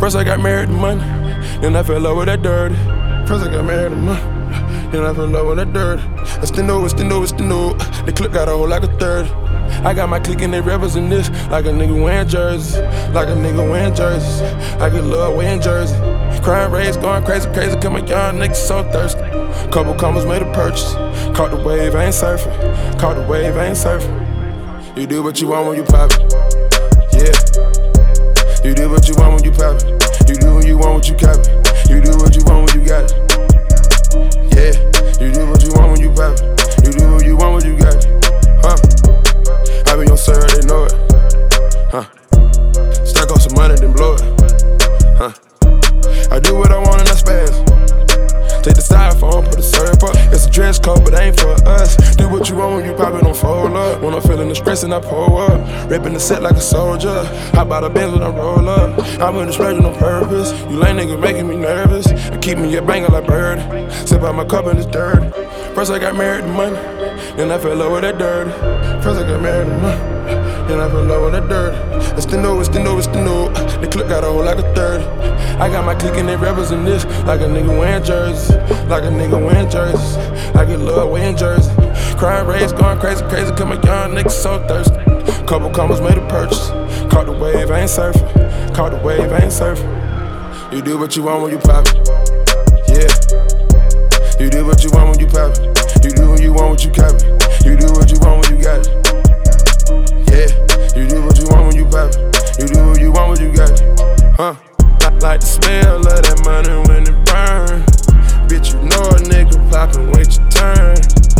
First I got married to money, then I fell in love with that dirty. First I got married to money, then I fell in love with that dirty. It's the new. The clip got a hole like a 30. I got my clique and they rebels in this, like a nigga wearing jerseys, like a nigga wearing jerseys. I get love wearing jersey. Crime rates going crazy, come a young nigga so thirsty. Couple commas made a purchase. Caught the wave, I ain't surfing. Caught the wave, I ain't surfing. You do what you want when you pop it. Yeah. You do what you want when you pop it. You do what you want when you cop it. You do what you want when you got it. Yeah. You do what you want when you pop it. You do what you want when you got it. Huh? I be on sir, they know it. Huh? Stack up some money, then blow it. Huh? I do what I want and I spaz. Take the styrofoam, put the syrup up. It's a dress code, but ain't for us. Do what you want when you pop it, don't fold up. When I'm feeling the stress and I pull up. Ripping the set like a soldier. Hop out of Benz when I roll up. I'm in the splurging on purpose. You lame niggas making me nervous. And keep me a banger like bird. Sip out my cup and it's dirty. First I got married to money, then I fell in love with that dirty. First I got married to money, then I fell in love with that dirty. It's the new. The clip got a hole like a 30. I got my clique and they rebels in this, like a nigga wearing jerseys, like a nigga wearing jerseys. I get love wearing jersey. Crime rates going crazy, come a young nigga so thirsty. Couple commas made a purchase. Caught the wave, I ain't surfing. Caught the wave, I ain't surfing. You do what you want when you pop it. Yeah. You do what you want when you pop it. You do what you want when you cop it. You do what you want when you got it. Yeah. You do what you want when you pop it. You do what you want when you got it. Huh? Like the smell of that money when it burn. Bitch, you know a nigga poppin', wait your turn.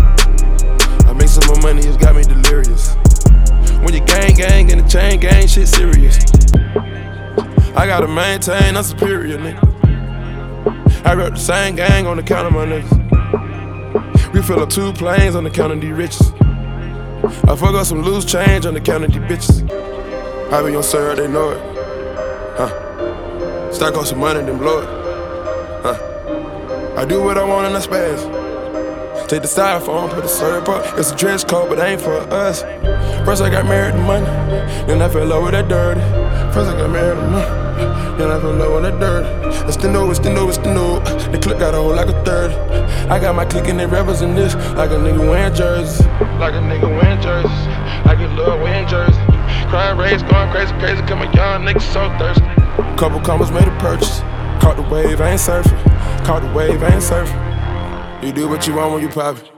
I make some more money, it's got me delirious. When you gang and the chain gang, shit serious. I gotta maintain, I'm superior, nigga. I rep the same gang on the count of my niggas. We fill up 2 planes on the count of these riches. I fuck up some loose change on the count of these bitches. I be on syrup, they know it. Huh? Stack up some money, then blow it. Huh? I do what I want and I spaz. Take the styrofoam, put the syrup up. It's a dress code, but ain't for us. First I got married to money, then I fell in love with that dirty. First I got married to money, then I fell in love with that dirty. It's the new. The clip got a hole like a 30. I got my clique and they rebels in this, like a nigga wearing jerseys, like a nigga wearing jerseys. I get love wearing jersey. Crime rates going crazy, come a young nigga so thirsty. Couple commas made a purchase. Caught the wave, I ain't surfing. Caught the wave, I ain't surfing. You do what you want when you pop it.